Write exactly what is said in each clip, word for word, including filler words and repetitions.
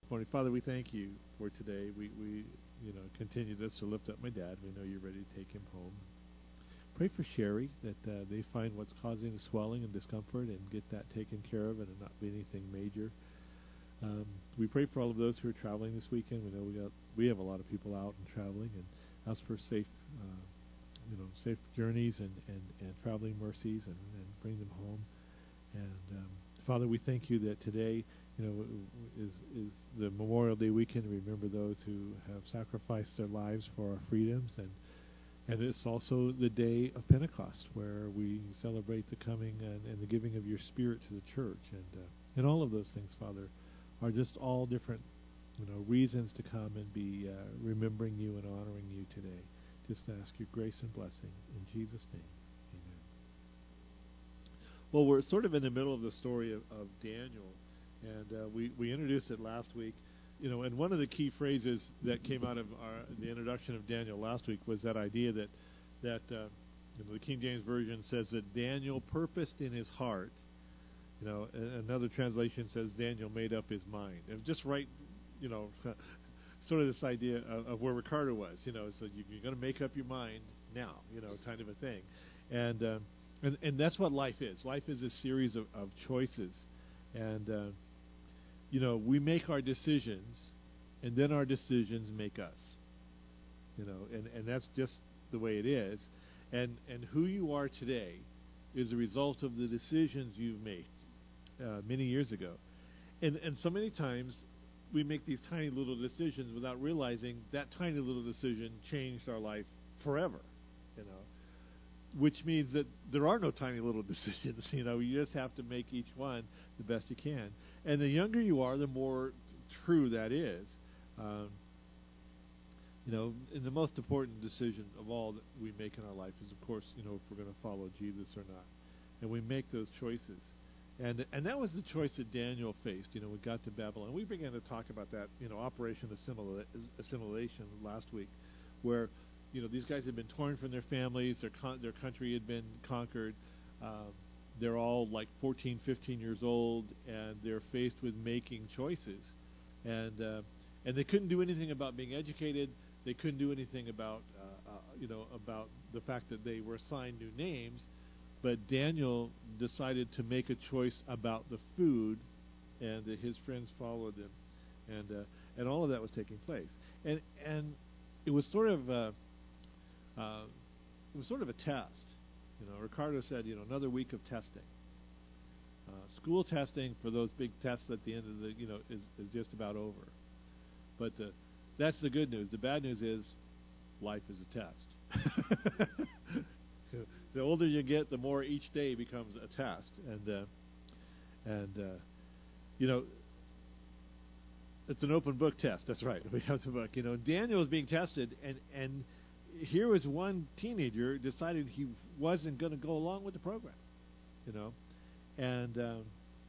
Morning, Father, we thank you for today. We, we, you know, continue this to lift up my dad. We know you're ready to take him home. Pray for Sherry that uh, they find what's causing the swelling and discomfort and get that taken care of and it not be anything major. Um, we pray for all of those who are traveling this weekend. We know we got we have a lot of people out and traveling, and ask for safe, uh, you know, safe journeys and, and, and traveling mercies and, and bring them home. And um, Father, we thank you that today, you know, is is the Memorial Day weekend. Remember those who have sacrificed their lives for our freedoms, and and it's also the day of Pentecost, where we celebrate the coming and, and the giving of your Spirit to the church, and uh, and all of those things, Father, are just all different, you know, reasons to come and be uh, remembering you and honoring you today. Just ask your grace and blessing in Jesus' name. Amen. Well, we're sort of in the middle of the story of, of Daniel, and uh, we we introduced it last week. You know, and one of the key phrases that came out of our, the introduction of Daniel last week was that idea that that uh, you know, the King James Version says that Daniel purposed in his heart. You know, a- another translation says Daniel made up his mind. And just right, you know, sort of this idea of, of where Ricardo was. You know, so you, you're going to make up your mind now. You know, kind of a thing, and um, and and that's what life is. Life is a series of, of choices, and. Uh, You know, we make our decisions, and then our decisions make us. You know, and, and that's just the way it is. And and who you are today is a result of the decisions you've made uh, many years ago. And and so many times we make these tiny little decisions without realizing that tiny little decision changed our life forever. You know, which means that there are no tiny little decisions. You know, you just have to make each one the best you can. And the younger you are, the more true that is. Um, you know, and the most important decision of all that we make in our life is, of course, you know, if we're going to follow Jesus or not. And we make those choices. And and that was the choice that Daniel faced. You know, we got to Babylon. We began to talk about that, you know, Operation Assimila- Assimilation last week, where you know, these guys had been torn from their families. Their con- their country had been conquered. Um, they're all like fourteen, fifteen years old, and they're faced with making choices. And uh, and they couldn't do anything about being educated. They couldn't do anything about uh, uh, you know about the fact that they were assigned new names. But Daniel decided to make a choice about the food, and uh, his friends followed him, and uh, and all of that was taking place. And and it was sort of uh, Uh, it was sort of a test. You know, Ricardo said, you know, another week of testing. Uh, school testing for those big tests at the end of the, you know, is, is just about over. But uh, that's the good news. The bad news is life is a test. The older you get, the more each day becomes a test. And, uh, and uh, you know, it's an open book test. That's right. We have the book. You know, Daniel was being tested, and, and here was one teenager decided he wasn't going to go along with the program, you know, and um,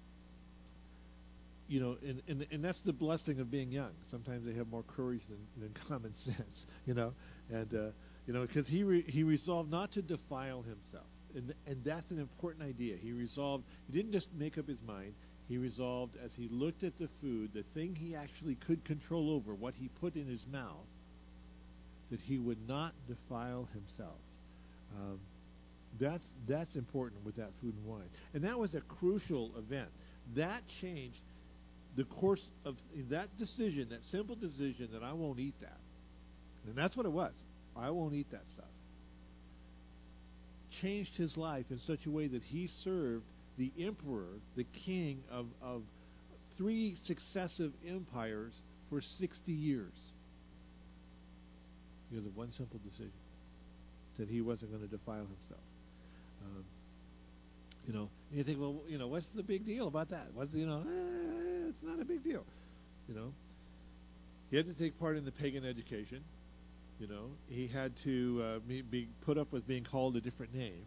you know, and, and and that's the blessing of being young. Sometimes they have more courage than, than common sense, you know, and uh, you know, because he re- he resolved not to defile himself, and and that's an important idea. He resolved. He didn't just make up his mind. He resolved, as he looked at the food, the thing he actually could control over, what he put in his mouth, that he would not defile himself. Um, that's that's important with that food and wine, and that was a crucial event. That changed the course of that decision, that simple decision that I won't eat that, and that's what it was. I won't eat that stuff. Changed his life in such a way that he served the emperor, the king of of three successive empires for sixty years. Because of one simple decision, that he wasn't going to defile himself. Um, you know, and you think, well, you know, what's the big deal about that? What's you know, eh, it's not a big deal. You know, he had to take part in the pagan education. You know, he had to uh, be, be put up with being called a different name.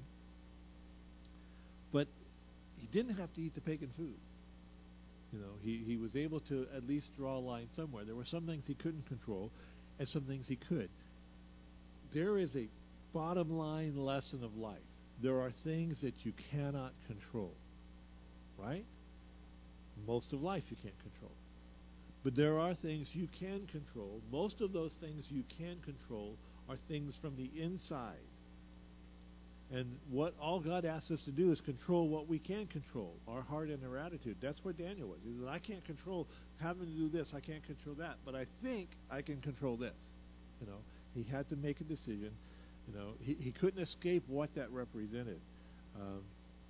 But he didn't have to eat the pagan food. You know, he he was able to at least draw a line somewhere. There were some things he couldn't control, and some things he could. There is a bottom line lesson of life. There are things that you cannot control, right? Most of life you can't control. But there are things you can control. Most of those things you can control are things from the inside. And what all God asks us to do is control what we can control, our heart and our attitude. That's where Daniel was. He said, I can't control having to do this. I can't control that. But I think I can control this. You know, he had to make a decision. You know, he, he couldn't escape what that represented. Um,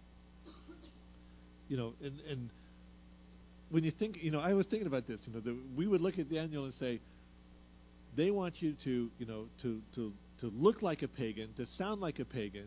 you know, and, and when you think, you know, I was thinking about this. You know, the, we would look at Daniel and say, they want you to, you know, to, to, to look like a pagan, to sound like a pagan,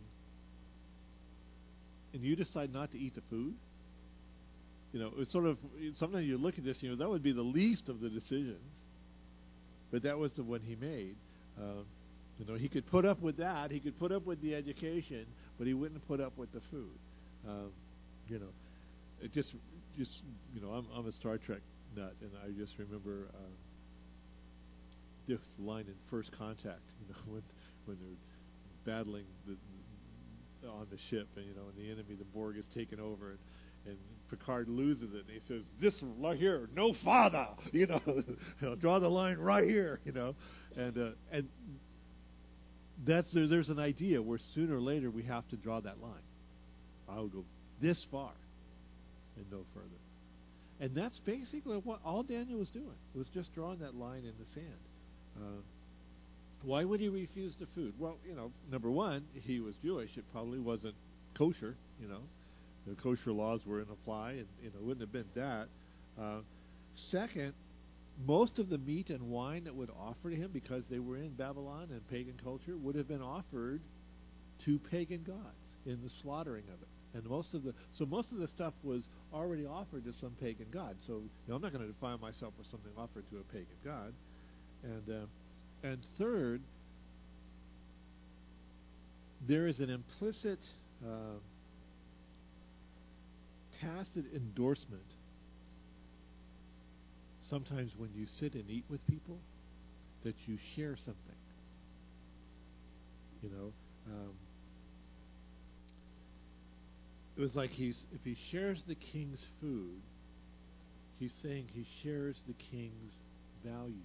and you decide not to eat the food. You know, it's sort of, sometimes you look at this, you know, that would be the least of the decisions. But that was the one he made. Uh, you know, he could put up with that. He could put up with the education, but he wouldn't put up with the food. Um, you know, it just, just you know, I'm, I'm a Star Trek nut, and I just remember uh, this line in First Contact. You know, when when they're battling the, on the ship, and you know, and the enemy, the Borg, is taken over, and, and Picard loses it, and he says, "This right here, no father," you know, draw the line right here, you know, and uh, and that's there, there's an idea where sooner or later we have to draw that line. I'll go this far and no further, and that's basically what all Daniel was doing, was just drawing that line in the sand. Uh, Why would he refuse the food? Well, you know, number one, he was Jewish. It probably wasn't kosher, you know. The kosher laws were in apply, and, you know, it wouldn't have been that. Uh, second, most of the meat and wine that would offer to him, because they were in Babylon and pagan culture, would have been offered to pagan gods in the slaughtering of it. And most of the so most of the stuff was already offered to some pagan god. So, you know, I'm not going to defile myself for something offered to a pagan god. And uh, And third, there is an implicit, uh, tacit endorsement sometimes when you sit and eat with people that you share something. You know, um, it was like he's if he shares the king's food, he's saying he shares the king's values.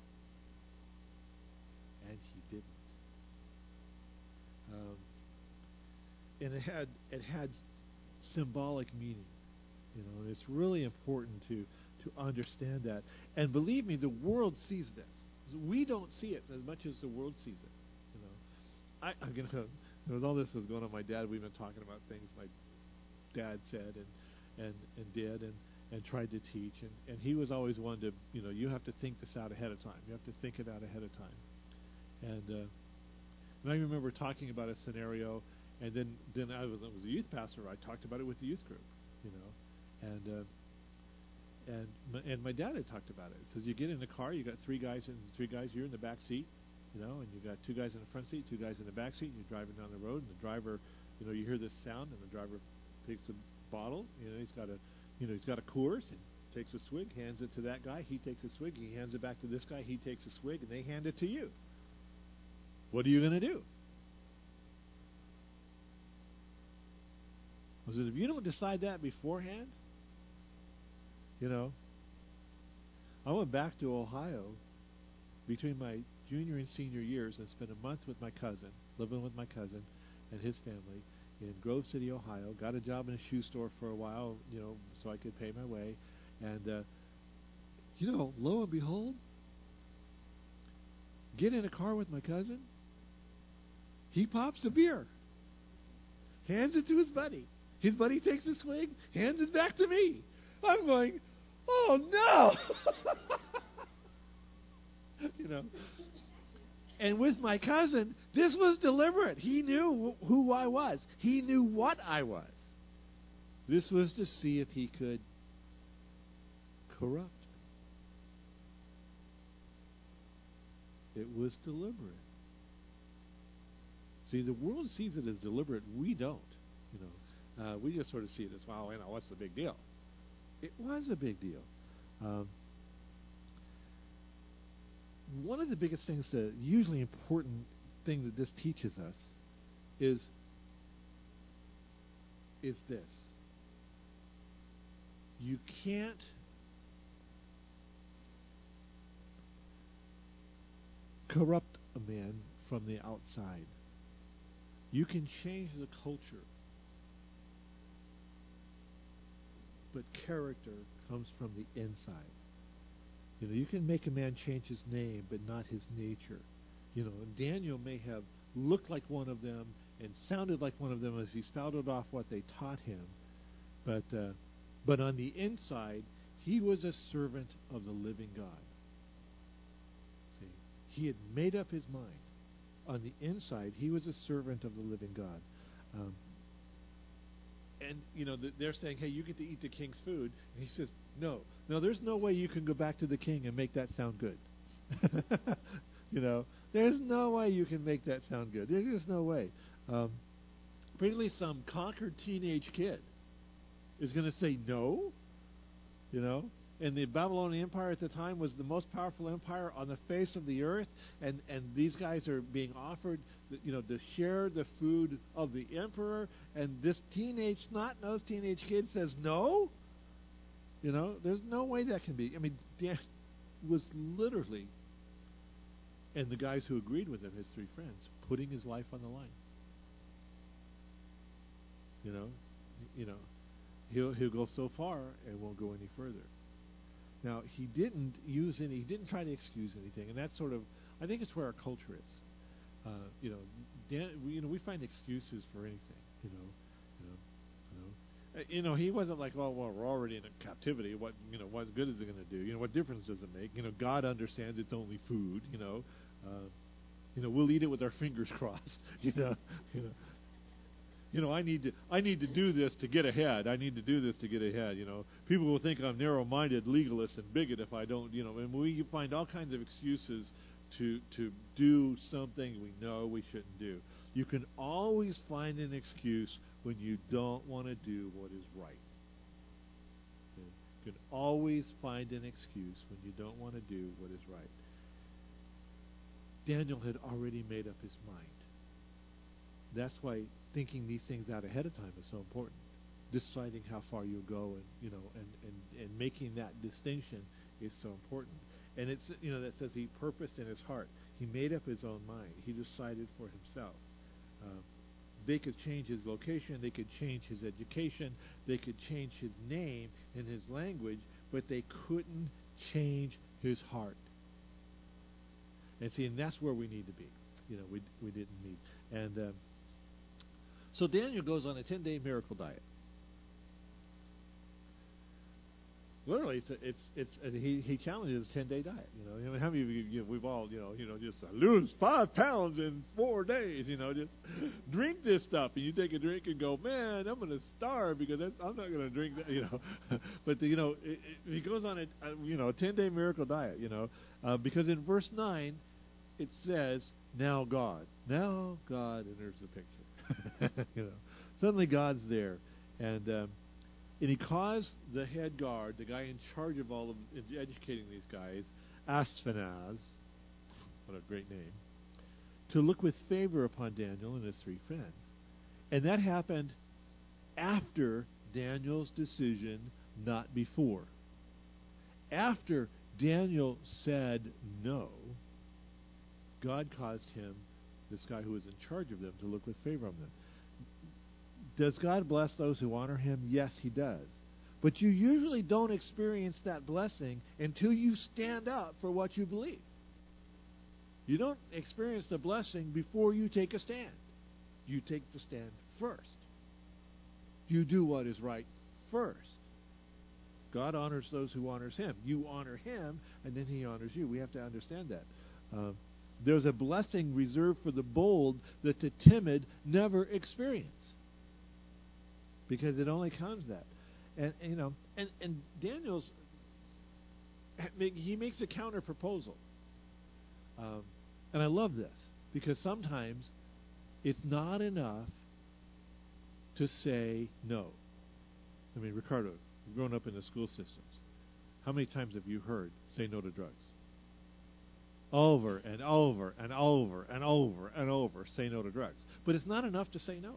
And he didn't. Um, and it had it had symbolic meaning, you know. And it's really important to to understand that. And believe me, the world sees this. We don't see it as much as the world sees it. You know, I, I'm gonna. With all this was going on, my dad. We've been talking about things my dad said and and and did and. and tried to teach, and, and he was always one to, you know, you have to think this out ahead of time. You have to think it out ahead of time. And, uh, and I remember talking about a scenario, and then, then I was, I was a youth pastor. I talked about it with the youth group, you know, and uh, and my, and my dad had talked about it. It says you get in the car, you got three guys and three guys. You're in the back seat, you know, and you got two guys in the front seat, two guys in the back seat. And you're driving down the road, and the driver, you know, you hear this sound, and the driver takes a bottle. You know, he's got a, you know, he's got a Coors and takes a swig, hands it to that guy. He takes a swig. He hands it back to this guy. He takes a swig, and they hand it to you. What are you going to do? Was it if you don't decide that beforehand? You know, I went back to Ohio between my junior and senior years and spent a month with my cousin, living with my cousin and his family in Grove City, Ohio. Got a job in a shoe store for a while, you know, so I could pay my way. And, uh, you know, lo and behold, get in a car with my cousin. He pops a beer, hands it to his buddy. His buddy takes a swig, hands it back to me. I'm going, oh no! You know. And with my cousin, this was deliberate. He knew wh- who I was. He knew what I was. This was to see if he could corrupt me. It was deliberate. See, the world sees it as deliberate. We don't. You know, uh, we just sort of see it as, well, you know, what's the big deal? It was a big deal. Um, one of the biggest things, the usually important thing that this teaches us is is this. You can't corrupt a man from the outside. You can change the culture, but character comes from the inside. You know, you can make a man change his name, but not his nature. You know, and Daniel may have looked like one of them and sounded like one of them as he spouted off what they taught him, but uh, but on the inside, he was a servant of the living God. See, he had made up his mind. On the inside, he was a servant of the living God. Um, and, you know, they're saying, hey, you get to eat the king's food. And he says, no. No, there's no way you can go back to the king and make that sound good. You know, there's no way you can make that sound good. There's just no way. Um, really, some conquered teenage kid is going to say no, you know. And the Babylonian Empire at the time was the most powerful empire on the face of the earth, and, and these guys are being offered, you know, to share the food of the emperor, and this teenage, snot-nosed teenage kid says no? You know, there's no way that can be. I mean, Dan was literally, and the guys who agreed with him, his three friends, putting his life on the line. You know, you know, he'll he'll go so far and won't go any further. Now, he didn't use any, he didn't try to excuse anything, and that's sort of, I think it's where our culture is. Uh, you know, Dan, we, you know, we find excuses for anything. You know, you know, you know. Uh, you know, he wasn't like, oh, well, we're already in a captivity. What, you know, what good is it going to do? You know, what difference does it make? You know, God understands it's only food. You know, uh, you know, we'll eat it with our fingers crossed. You know, you know. You know, I need to I need to do this to get ahead. I need to do this to get ahead. You know, people will think I'm narrow-minded, legalist, and bigot if I don't. You know, and we find all kinds of excuses to to do something we know we shouldn't do. You can always find an excuse when you don't want to do what is right. Okay? You can always find an excuse when you don't want to do what is right. Daniel had already made up his mind. That's why thinking these things out ahead of time is so important. Deciding how far you'll go, and you know, and, and, and making that distinction is so important. And it's, you know, that says he purposed in his heart. He made up his own mind. He decided for himself. Uh, they could change his location. They could change his education. They could change his name and his language, but they couldn't change his heart. And see, and that's where we need to be. You know, we we didn't need. And um, so Daniel goes on a ten-day miracle diet. Literally, it's it's, it's uh, he he challenges a ten-day diet. You know, I mean, how many of you, you know, we've all you know you know just uh, lose five pounds in four days. You know, just drink this stuff, and you take a drink and go, man, I'm going to starve because that's, I'm not going to drink that. You know, but you know, it, it, he goes on a, a you know a ten-day miracle diet. You know, uh, because in verse nine it says, "Now God, now God," and there's the picture. You know, suddenly God's there, and um, and he caused the head guard, the guy in charge of all of educating these guys, Ashpenaz, what a great name, to look with favor upon Daniel and his three friends, and that happened after Daniel's decision, not before. After Daniel said no, God caused him, this guy who was in charge of them, to look with favor on them. Does God bless those who honor him? Yes, he does. But you usually don't experience that blessing until you stand up for what you believe. You don't experience the blessing before you take a stand. You take the stand first. You do what is right first. God honors those who honors him. You honor him, and then he honors you. We have to understand that. Uh, There's a blessing reserved for the bold that the timid never experience, because it only comes that. And, and you know, and, and Daniel's, he makes a counter proposal. Um, and I love this, because sometimes it's not enough to say no. I mean, Ricardo, you've grown up in the school systems. How many times have you heard say no to drugs? Over and over and over and over and over, say no to drugs. But it's not enough to say no.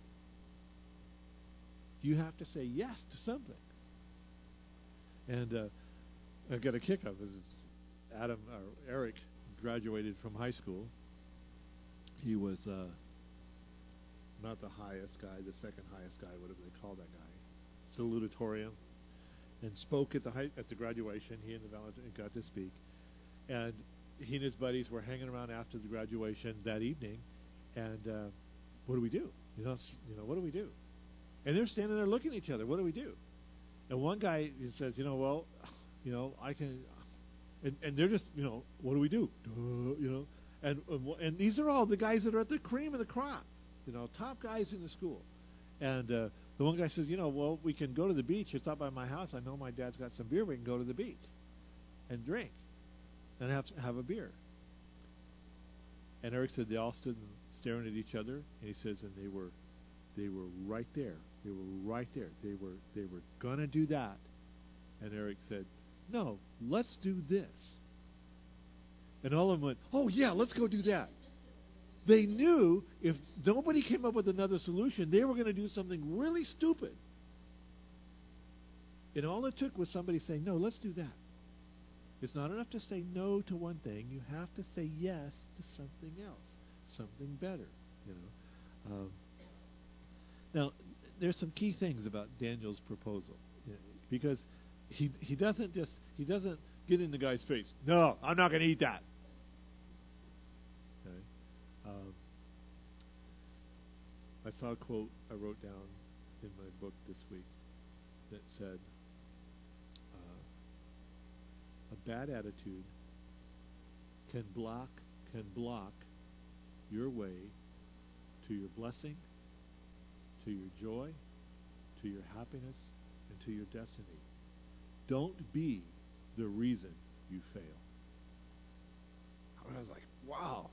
You have to say yes to something. And uh, I got a kick of this. Adam or Eric graduated from high school. He was uh, not the highest guy, the second highest guy, whatever they call that guy, salutatorian, and spoke at the high, at the graduation. He and the Valentine got to speak, and he and his buddies were hanging around after the graduation that evening. And uh, what do we do? You know, you know, what do we do? And they're standing there looking at each other. What do we do? And one guy he says, you know, well, you know, I can, and, and they're just, you know, what do we do? Duh, you know, and and these are all the guys that are at the cream of the crop, you know, top guys in the school. And uh, the one guy says, you know, well, we can go to the beach. It's up by my house. I know my dad's got some beer. We can go to the beach and drink and have have a beer. And Eric said they all stood staring at each other, and he says, and they were, they were right there. They were right there. They were they were gonna do that. And Eric said, no, let's do this. And all of them went, oh yeah, let's go do that. They knew if nobody came up with another solution, they were going to do something really stupid. And all it took was somebody saying, no, let's do that. It's not enough to say no to one thing. You have to say yes to something else, something better. You know. Um, now, there's some key things about Daniel's proposal, you know, because he he doesn't just he doesn't get in the guy's face. No, I'm not going to eat that. Okay. Um, I saw a quote I wrote down in my book this week that said, uh, "A bad attitude can block can block your way to your blessing, to your joy, to your happiness, and to your destiny. Don't be the reason you fail." I was like, wow.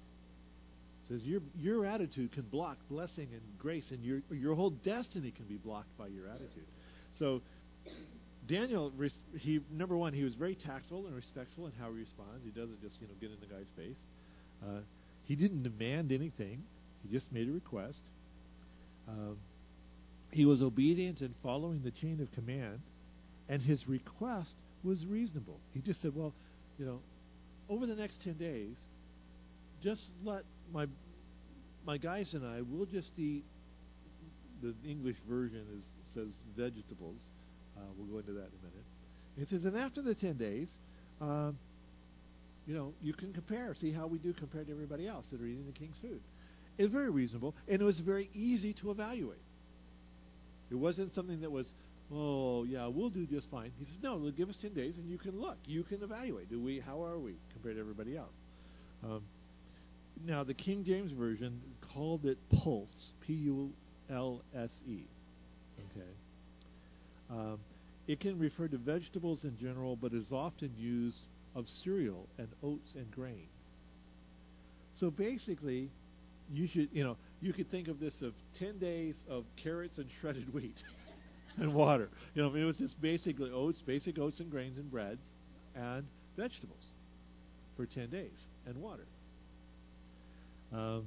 It says your your attitude can block blessing and grace, and your your whole destiny can be blocked by your attitude. So Daniel, he number one, he was very tactful and respectful in how he responds. He doesn't just you know get in the guy's face. Uh, he didn't demand anything. He just made a request. Um, he was obedient in following the chain of command, and his request was reasonable. He just said, well, you know, over the next ten days, just let my my guys and I, we'll just eat, the English version is says vegetables. Uh, we'll go into that in a minute. It says, and after the ten days, um, you know, you can compare, see how we do compared to everybody else that are eating the king's food. It was very reasonable, and it was very easy to evaluate. It wasn't something that was, oh, yeah, we'll do just fine. He says, no, give us ten days, and you can look. You can evaluate. Do we? How are we compared to everybody else? Um, now, the King James Version called it pulse, P U L S E. Okay. Um, it can refer to vegetables in general, but is often used of cereal and oats and grain. So basically, you should, you know, you could think of this of ten days of carrots and shredded wheat and water. You know, I mean, it was just basically oats, basic oats and grains and breads and vegetables for ten days and water. Um,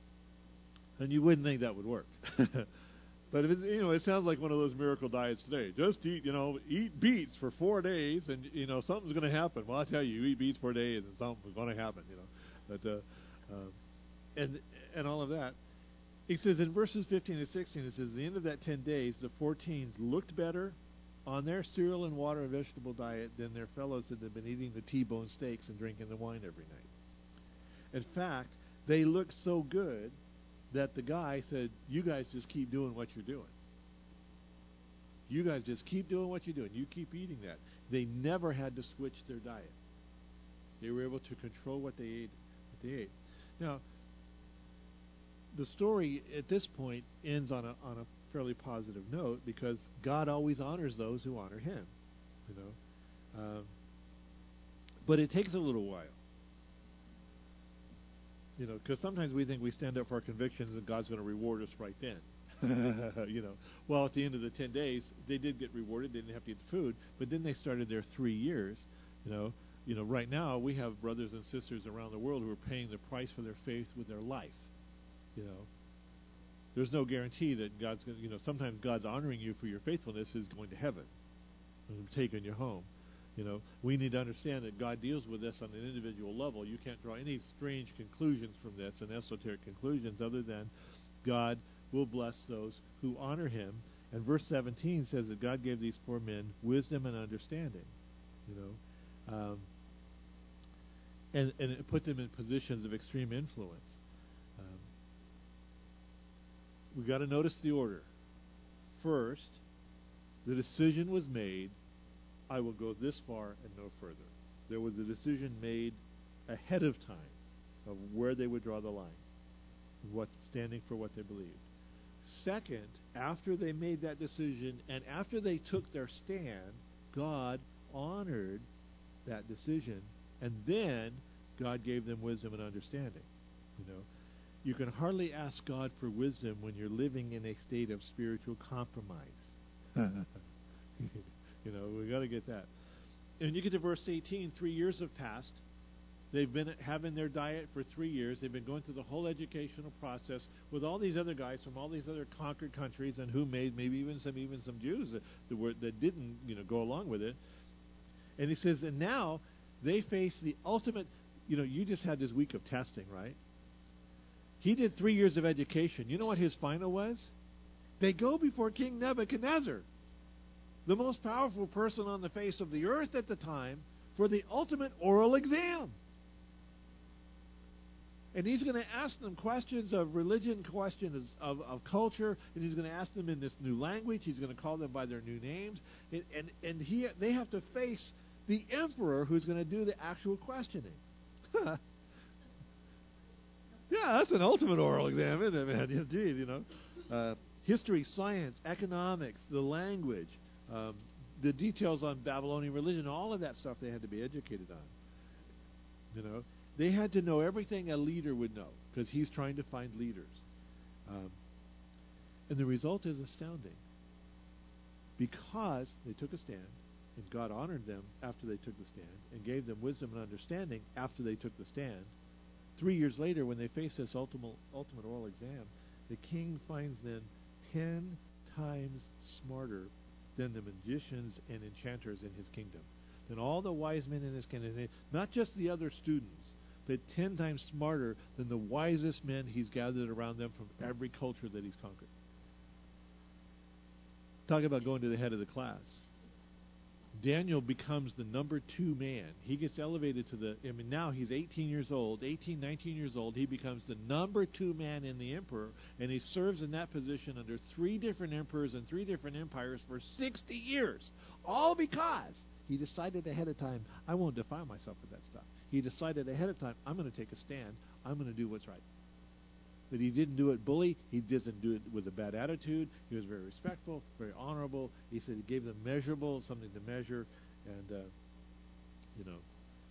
and you wouldn't think that would work. But if it, you know, it sounds like one of those miracle diets today. Just eat, you know, eat beets for four days, and you know something's going to happen. Well, I tell you, you eat beets for days, and something's going to happen. You know, but uh, um, and and all of that. It says in verses fifteen and sixteen, it says, at the end of that ten days, the fourteens looked better on their cereal and water and vegetable diet than their fellows that had been eating the T-bone steaks and drinking the wine every night. In fact, they looked so good that the guy said, you guys just keep doing what you're doing. You guys just keep doing what you're doing. You keep eating that. They never had to switch their diet. They were able to control what they ate. What they ate. Now, the story at this point ends on a on a fairly positive note because God always honors those who honor Him. You know, um, but it takes a little while. You know, because sometimes we think we stand up for our convictions and God's going to reward us right then. You know, well, at the end of the ten days, they did get rewarded. They didn't have to eat the food, but then they started their three years. You know, you know, right now we have brothers and sisters around the world who are paying the price for their faith with their life. You know, there's no guarantee that God's going to, you know, sometimes God's honoring you for your faithfulness is going to heaven and taking you home. You know, we need to understand that God deals with this on an individual level. You can't draw any strange conclusions from this and esoteric conclusions other than God will bless those who honor him. And verse seventeen says that God gave these poor men wisdom and understanding. You know, um, and, and it put them in positions of extreme influence. Um, we got to notice the order. First, the decision was made, I will go this far and no further. There was a decision made ahead of time of where they would draw the line, what standing for what they believed. Second, after they made that decision and after they took their stand, God honored that decision, and then God gave them wisdom and understanding. You know, you can hardly ask God for wisdom when you're living in a state of spiritual compromise. You know, we got to get that. And you get to verse eighteen. Three years have passed. They've been having their diet for three years. They've been going through the whole educational process with all these other guys from all these other conquered countries, and who made maybe even some even some Jews that, that were that didn't you know go along with it. And he says, and now they face the ultimate. You know, you just had this week of testing, right? He did three years of education. You know what his final was? They go before King Nebuchadnezzar, the most powerful person on the face of the earth at the time, for the ultimate oral exam. And he's going to ask them questions of religion, questions of, of culture, and he's going to ask them in this new language. He's going to call them by their new names. And, and, and he, they have to face the emperor who's going to do the actual questioning. Yeah, that's an ultimate oral exam, isn't it, man? Geez, you know. Uh, history, science, economics, the language, um, the details on Babylonian religion, all of that stuff they had to be educated on. You know, they had to know everything a leader would know because he's trying to find leaders. Um, and the result is astounding. Because they took a stand, and God honored them after they took the stand, and gave them wisdom and understanding after they took the stand. Three years later, when they face this ultimate, ultimate oral exam, the king finds them ten times smarter than the magicians and enchanters in his kingdom, than all the wise men in his kingdom. Not just the other students, but ten times smarter than the wisest men he's gathered around them from every culture that he's conquered. Talk about going to the head of the class. Daniel becomes the number two man. He gets elevated to the, I mean, now he's eighteen years old, eighteen, nineteen years old. He becomes the number two man in the emperor, and he serves in that position under three different emperors and three different empires for sixty years. All because he decided ahead of time, I won't defile myself with that stuff. He decided ahead of time, I'm going to take a stand. I'm going to do what's right. But he didn't do it bully. He doesn't do it with a bad attitude. He was very respectful, very honorable. He said he gave them measurable, something to measure, and uh, you know.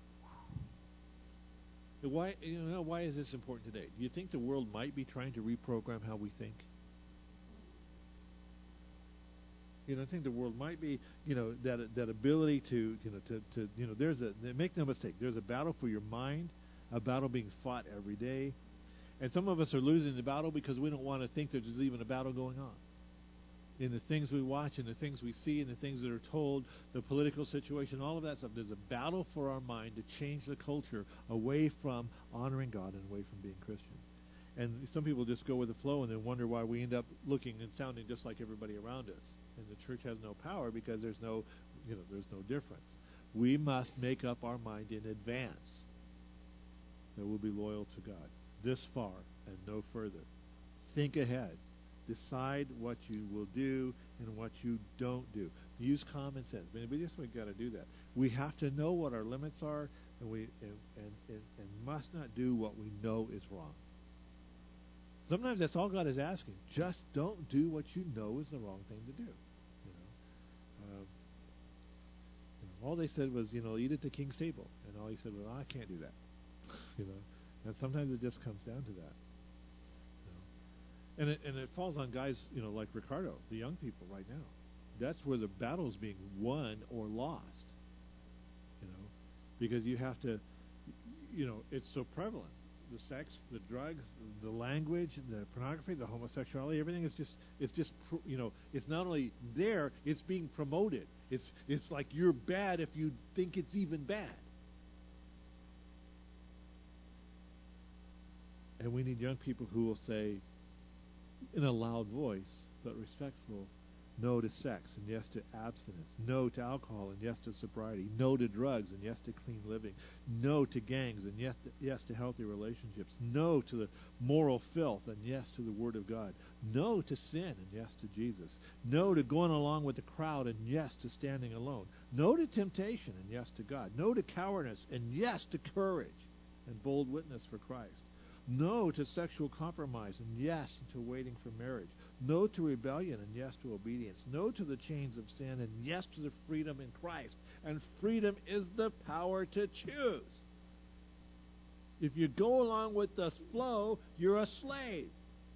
Why you know why is this important today? Do you think the world might be trying to reprogram how we think? You know, I think the world might be, you know, that that ability to, you know, to, to you know, there's a make no mistake. There's a battle for your mind, a battle being fought every day. And some of us are losing the battle because we don't want to think that there's even a battle going on. In the things we watch, and the things we see, and the things that are told, the political situation, all of that stuff. There's a battle for our mind to change the culture away from honoring God and away from being Christian. And some people just go with the flow and then wonder why we end up looking and sounding just like everybody around us. And the church has no power because there's no, you know, there's no difference. We must make up our mind in advance that we'll be loyal to God. This far and no further. Think ahead. Decide what you will do and what you don't do. Use common sense. I mean, we just we've got to do that. We have to know what our limits are, and we and, and, and, and must not do what we know is wrong. Sometimes that's all God is asking. Just don't do what you know is the wrong thing to do. You know, um, you know all they said was, you know, eat at the king's table, and all he said was, oh, I can't do that. You know. And sometimes it just comes down to that. You know. And it and it falls on guys, you know, like Ricardo, the young people right now. That's where the battle's being won or lost. You know, because you have to, you know, it's so prevalent. the sex, the drugs, the language, the pornography, the homosexuality, everything is just, it's just, pr- you know, it's not only there, it's being promoted. It's, it's like you're bad if you think it's even bad. And we need young people who will say, in a loud voice, but respectful, no to sex and yes to abstinence, no to alcohol and yes to sobriety, no to drugs and yes to clean living, no to gangs and yes to, yes to healthy relationships, no to the moral filth and yes to the Word of God, no to sin and yes to Jesus, no to going along with the crowd and yes to standing alone, no to temptation and yes to God, no to cowardice and yes to courage and bold witness for Christ. No to sexual compromise, and yes to waiting for marriage. No to rebellion, and yes to obedience. No to the chains of sin, and yes to the freedom in Christ. And freedom is the power to choose. If you go along with the flow, you're a slave.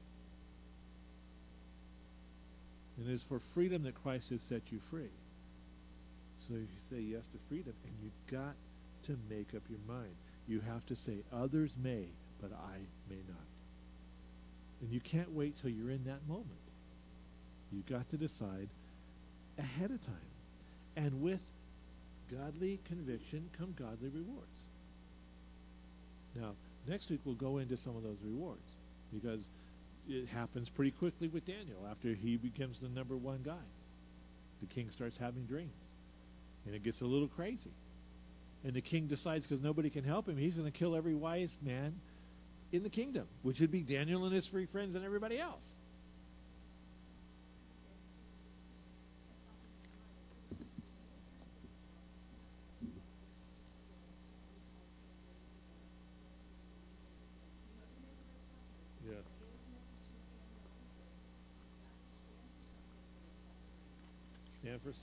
And it is for freedom that Christ has set you free. So you say yes to freedom, and you've got to make up your mind. You have to say, others may, but I may not. And you can't wait till you're in that moment. You've got to decide ahead of time. And with godly conviction come godly rewards. Now, next week we'll go into some of those rewards, because it happens pretty quickly with Daniel after he becomes the number one guy. The king starts having dreams, and it gets a little crazy. And the king decides, because nobody can help him, he's going to kill every wise man in the kingdom, which would be Daniel and his three friends and everybody else. Yeah. Stand for.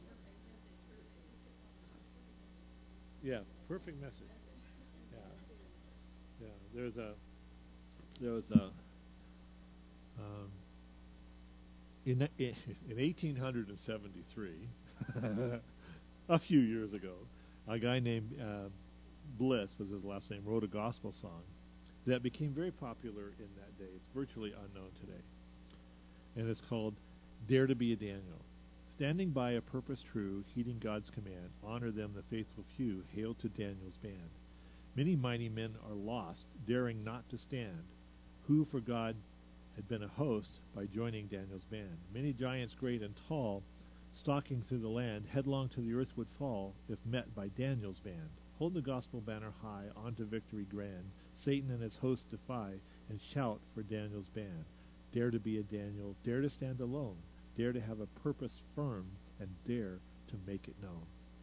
Yeah, perfect message. Yeah, yeah. There's a there was a um, in in, in eighteen seventy-three, a few years ago, a guy named uh, Bliss, was his last name, wrote a gospel song that became very popular in that day. It's virtually unknown today, and it's called "Dare to Be a Daniel." Standing by a purpose true, heeding God's command, honor them the faithful few, hail to Daniel's band. Many mighty men are lost, daring not to stand, who for God had been a host by joining Daniel's band. Many giants great and tall, stalking through the land, headlong to the earth would fall, if met by Daniel's band. Hold the gospel banner high, on to victory grand, Satan and his host defy, and shout for Daniel's band. Dare to be a Daniel, dare to stand alone, dare to have a purpose firm, and dare to make it known.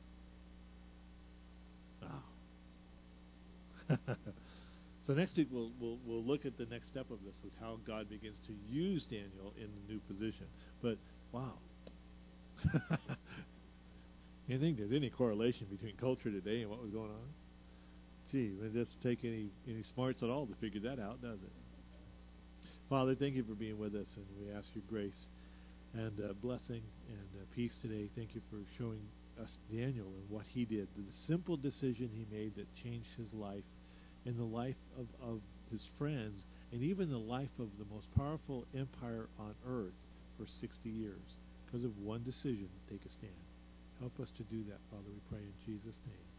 Wow. So next week we'll, we'll we'll look at the next step of this, is how God begins to use Daniel in the new position. But wow. You think there's any correlation between culture today and what was going on? Gee, it doesn't take any, any smarts at all to figure that out, does it? Father, thank you for being with us, and we ask your grace and uh, blessing and uh, peace today. Thank you for showing us Daniel and what he did, the simple decision he made that changed his life and the life of, of his friends, and even the life of the most powerful empire on earth for sixty years, because of one decision to take a stand. Help us to do that, Father, we pray in Jesus' name.